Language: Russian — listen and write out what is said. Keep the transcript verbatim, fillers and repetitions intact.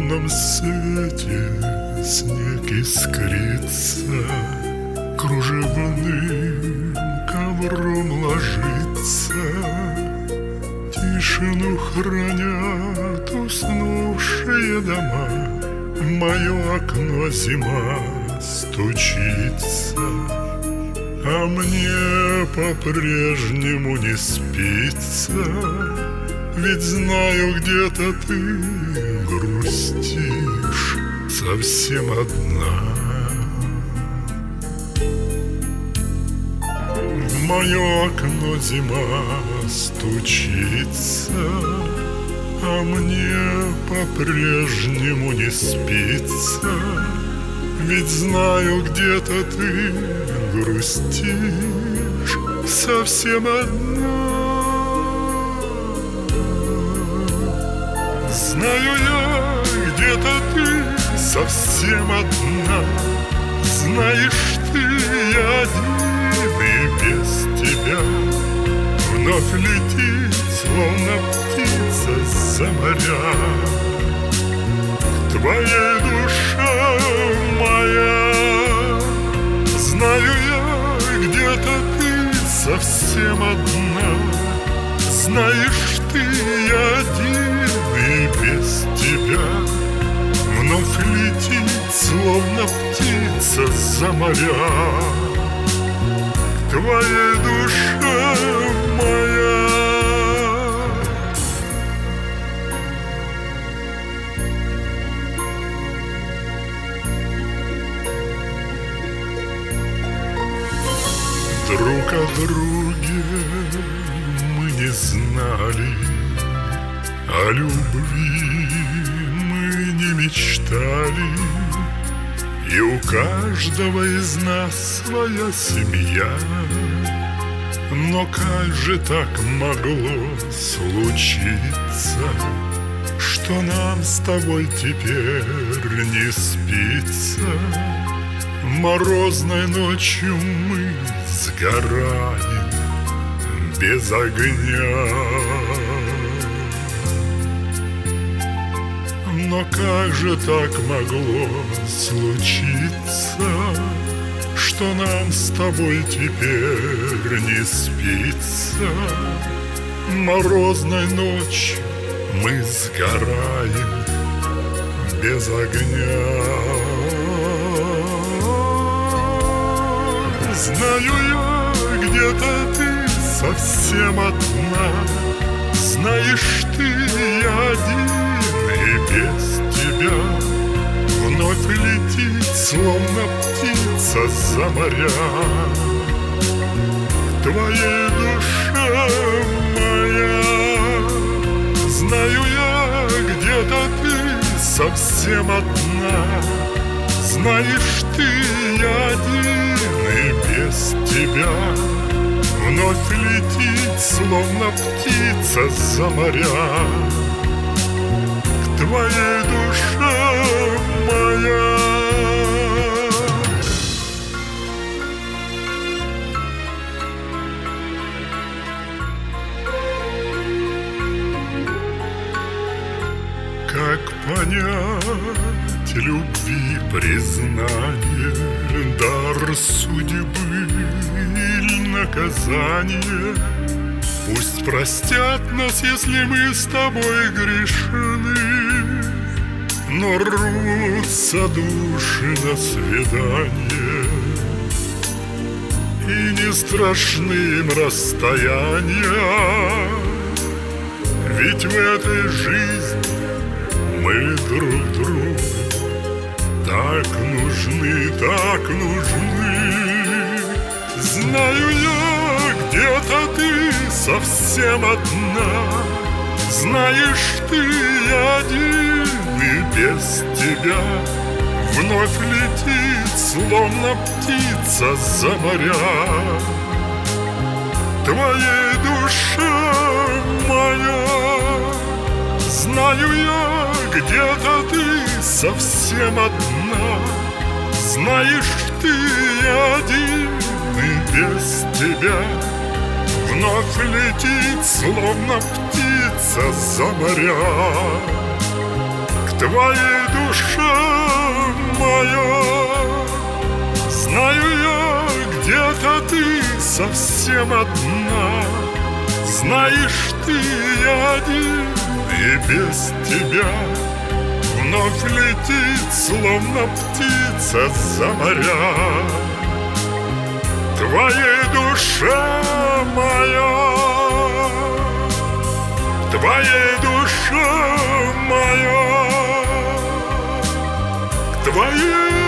лунном свете снег искрится, кружевным ковром ложится, тишину хранят уснувшие дома. В мое окно зима стучится, а мне по-прежнему не спится. Ведь знаю, где-то ты грустишь совсем одна. В мое окно зима стучится, а мне по-прежнему не спится. Ведь знаю, где-то ты грустишь совсем одна. Знаю я, где-то ты совсем одна. Знаешь, ты я один, и без тебя вновь летит, словно птица за моря. К твоей душе моя, знаю я, где-то ты совсем одна. Знаешь, ты я один, и без тебя вновь летит, словно птица за моря. К твоей душе моя. Друг о друге мы не знали, о любви мы не мечтали, и у каждого из нас своя семья. Но как же так могло случиться, что нам с тобой теперь не спится? Морозной ночью мы сгораем без огня. Но как же так могло случиться, что нам с тобой теперь не спится? Морозной ночью мы сгораем без огня. Знаю я, где-то ты совсем одна. Знаешь, ты я один, и без тебя вновь летит, словно птица за моря. К твоей душе моя, знаю я, где-то ты совсем одна. Знаешь, ты я один, и без тебя вновь летит, словно птица за моря. К твоей душе моя. Как понять любви признание, дар судьбы или наказание? Пусть простят нас, если мы с тобой грешны, но рвутся души на свидание, и не страшны им расстояния. Ведь в этой жизни мы друг другу так нужны, так нужны. Знаю я, где-то ты совсем одна. Знаешь, ты один, и без тебя вновь летит, словно птица за моря. Твоей душе моя, знаю я, где-то ты совсем одна. Знаешь, ты один, и без тебя вновь летит, словно птица за моря. К твоей душе моя. Знаю я, где-то ты совсем одна. Знаешь, ты я один, и без тебя вновь летит, словно птица за моря. Твоей душе моя, твоей душе моя, к твоей